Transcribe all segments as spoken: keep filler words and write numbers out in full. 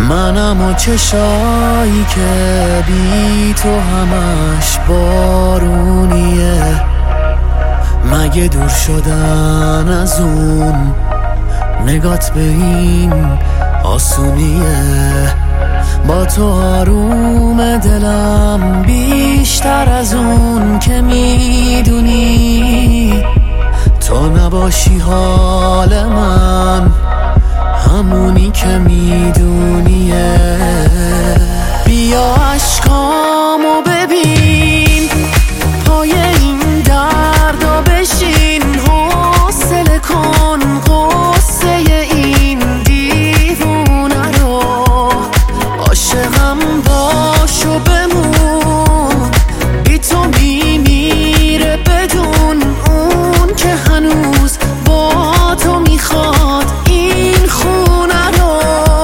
منم و چشایی که بی تو همش بارونیه، مگه دور شدن از اون نگات به این آسونیه. با تو آروم دلم بیشتر از اون که میدونی، تو نباشی حال من همونی که میدونیه. بیا عشقامو ببین، پای این دردا بشین، حوصله کن قصه این دیوونه رو، عاشقم باش و بمون، بی تو میمیره بدون اون که هنوز با تو میخواد این خونه رو،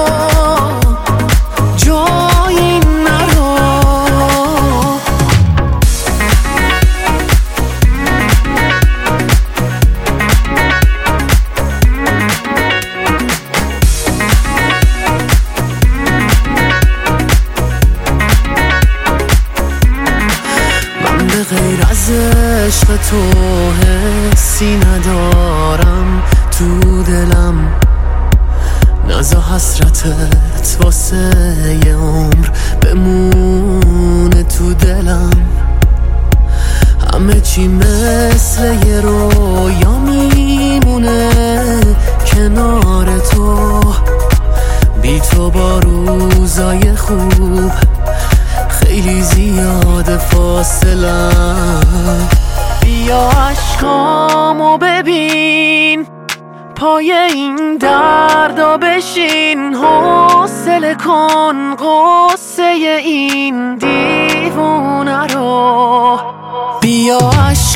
جایی نرو. من به غیر از عشق تو حسی ندارم تو دلم، نزا حسرتت واسه یه عمر بمونه تو دلم. همه چی مثل یه رویا میمونه کنار تو، بی تو با روزای خوب خیلی زیاد فاصله. بیا عشقامو ببین، پای این دردا بشین، حوصله کن قصه این دیوونه رو. بیا عشق